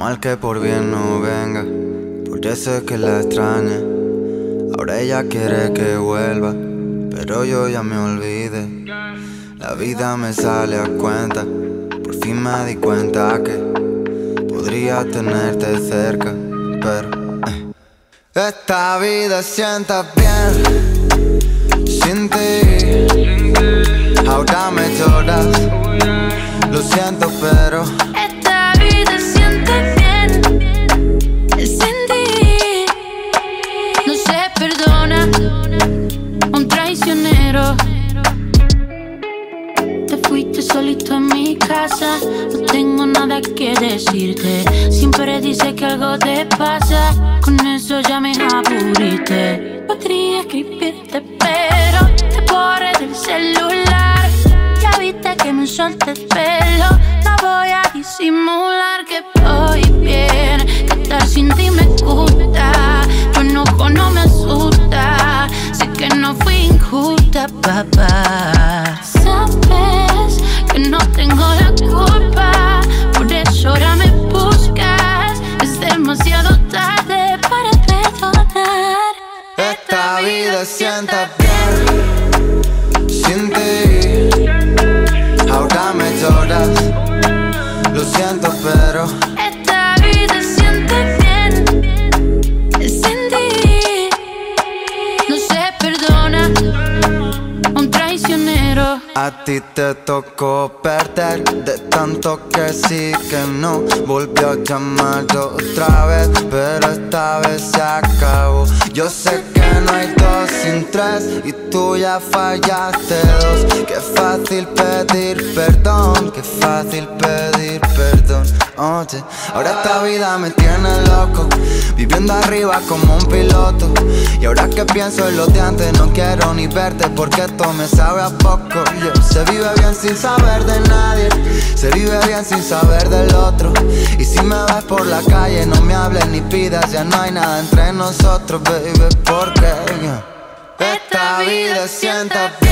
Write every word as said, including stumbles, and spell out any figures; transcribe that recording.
mal que por bien no venga, por eso es que la extraña. Ahora ella quiere que vuelva, pero yo ya me olvidé. La vida me sale a cuenta, por fin me di cuenta que podría tenerte cerca, pero eh. Esta vida sienta bien sin ti. Ahora me lloras, lo siento, pero esta vida siente bien sin ti. No se perdona un traicionero. Te fuiste solito a mi casa, no tengo nada que decirte. Siempre dices que algo te pasa, con eso ya me aburriste. Podría escribirte pero te borré del celular. Ya viste que me solté el pelo, no voy a disimular que voy bien, que estar sin ti me gusta. Tu enojo no me asusta, sé que no fui injusta, papá. Sabes que no tengo la culpa, por eso ahora me buscas. Es demasiado tarde para perdonar. esta vida sienta bien sin ti. Ahora me lloras, lo siento, pero esta vida siente bien sin ti. No se perdona un traicionero. a ti te tocó perder, de tanto que sí que no. Volvió a llamar otra vez, pero esta vez se acabó. Yo sé que no hay dos sin tres, y tú ya fallaste dos. Qué fácil pedir perdón, qué fácil pedir perdón. Oye, ahora esta vida me tiene loco, viviendo arriba como un piloto. Y ahora que pienso en lo de antes, no quiero ni verte porque esto me sabe a poco. Yo, se vive bien sin saber de nadie, se vive bien sin saber del otro. Y si me ves por la calle, no me hables ni pidas, ya no hay nada entre nosotros, baby, porque yeah. Esta vida sienta bien